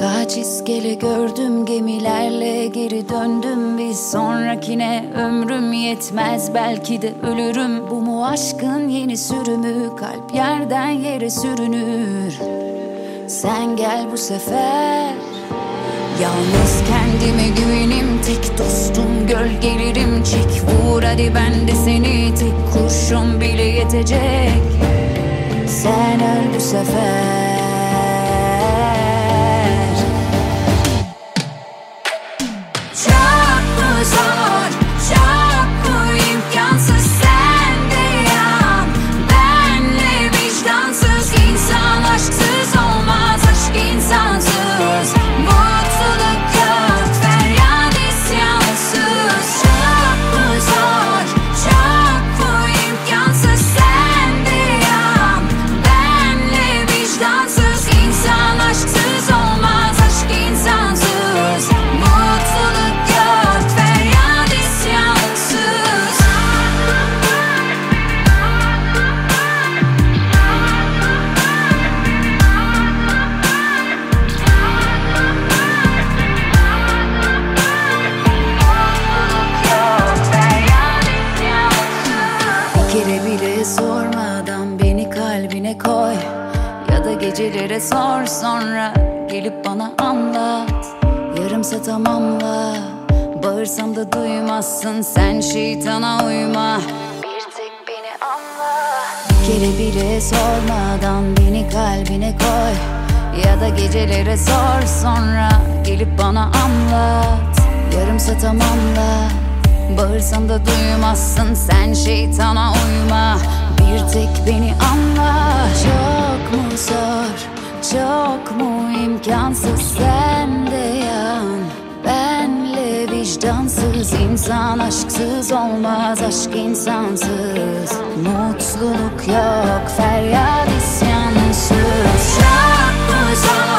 Kaç iskele gördüm, gemilerle geri döndüm. Bir sonrakine ömrüm yetmez, belki de ölürüm. Bu mu aşkın yeni sürümü? Kalp yerden yere sürünür. Sen gel bu sefer. Yalnız kendime güvenim, tek dostum gölgelerim. Çek vur hadi, ben de seni, tek kurşun bile yetecek. Sen öl bu sefer. Çok mu zor, çok mu imkansız, sen de yan. Benle vicdansız insan, aşksız olmaz, aşk insansız. Mutluluk yok, feryat isyansız. Çok mu zor, çok mu imkansız, sen de yan. Benle vicdansız insan, aşksız olmaz, aşk insansız. Mutluluk yok, feryat isyansız. Bir kere bile sormadan beni kalbine koy. Ya da gecelere sor, sonra gelip bana anlat. Yarımsa tamamla, bağırsam da duymazsın, sen şeytana uyma. Bir tek beni anla. Bir kere bile sormadan beni kalbine koy. Ya da gecelere sor, sonra gelip bana anlat. Yarımsa tamamla, bağırsam da duymazsın, sen şeytana uyma. Bir tek beni anla. Çok mu zor, çok mu imkansız, sen de yan. Benle vicdansız insan, aşksız olmaz, aşk insansız. Mutluluk yok, feryat isyansız. Çok mu zor,